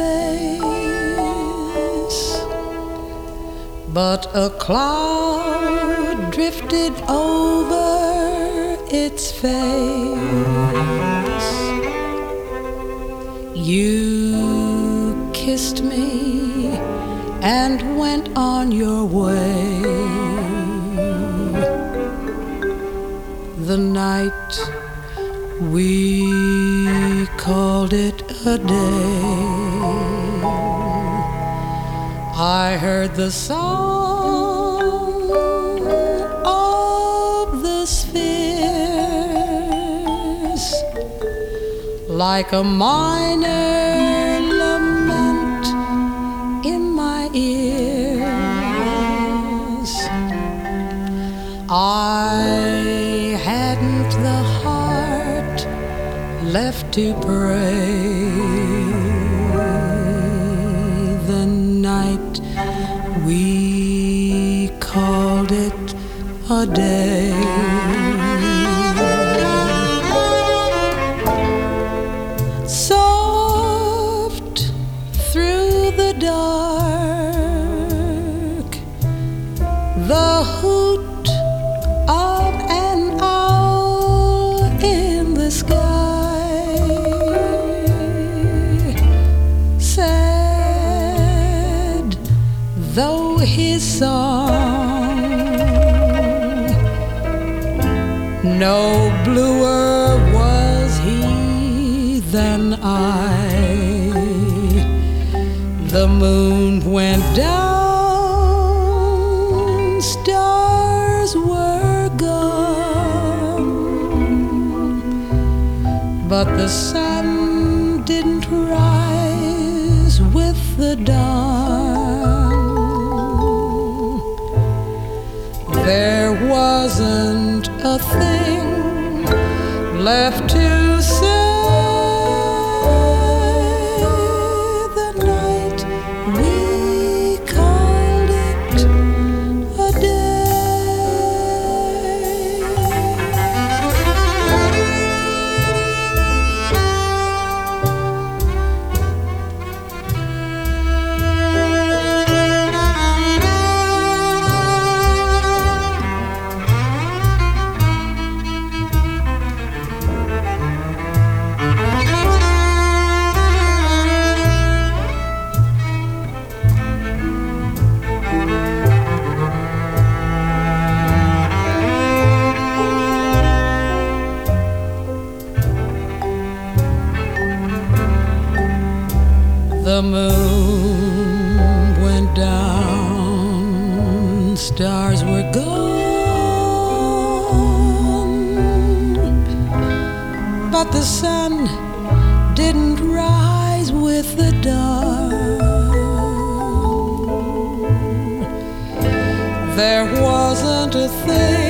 place, but a cloud drifted over its face. You kissed me and went on your way. The night we called it a day. I heard the song of the spheres like a minor lament in my ears. I hadn't the heart left to pray. The night we called it a day. Soft through the dark, the hoot of an owl in the sky, sad though his song, no bluer was he than I. The moon went down, stars were gone, but the sun didn't rise with the dawn. There wasn't a thing left to say. The night we called it a The moon went down, stars were gone, but the sun didn't rise with the dawn. There wasn't a thing